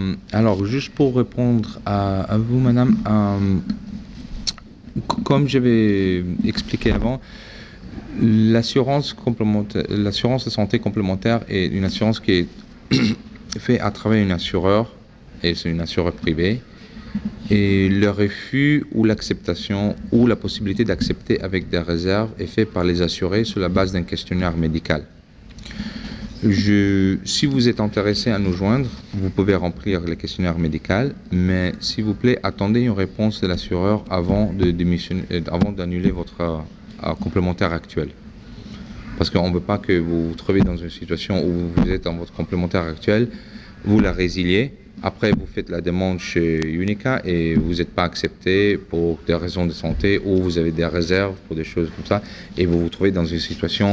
Alors, juste pour répondre à vous, madame, comme j'avais expliqué avant, l'assurance de santé complémentaire est une assurance qui est faite à travers une assureur, et c'est une assureur privée, et le refus ou l'acceptation ou la possibilité d'accepter avec des réserves est fait par les assurés sur la base d'un questionnaire médical. Si vous êtes intéressé à nous joindre, vous pouvez remplir le questionnaire médical, mais s'il vous plaît, attendez une réponse de l'assureur avant d'annuler votre complémentaire actuel. Parce qu'on ne veut pas que vous vous trouviez dans une situation où vous êtes dans votre complémentaire actuel, vous la résiliez, après vous faites la demande chez Unica et vous n'êtes pas accepté pour des raisons de santé ou vous avez des réserves pour des choses comme ça, et vous vous trouvez dans une situation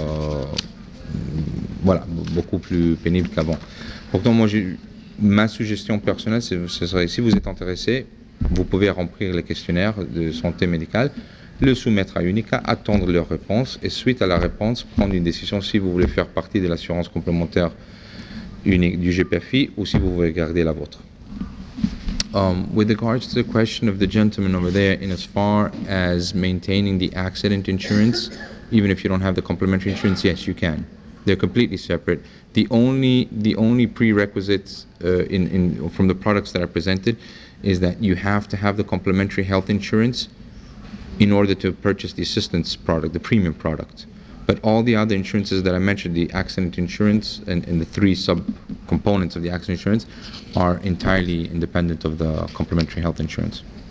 beaucoup plus pénible qu'avant. Pourtant, ma suggestion personnelle, ce serait, si vous êtes intéressé, vous pouvez remplir le questionnaire de santé médicale, le soumettre à Unica, attendre leur réponse et suite à la réponse, prendre une décision si vous voulez faire partie de l'assurance complémentaire unique du GPFI ou si vous voulez garder la vôtre. With regards to the question of the gentleman over there, in as far as maintaining the accident insurance, even if you don't have the complementary insurance, yes, you can. They're completely separate. The only prerequisites from the products that are presented is that you have to have the complementary health insurance in order to purchase the assistance product, the premium product. But all the other insurances that I mentioned, the accident insurance and the three sub-components of the accident insurance, are entirely independent of the complementary health insurance.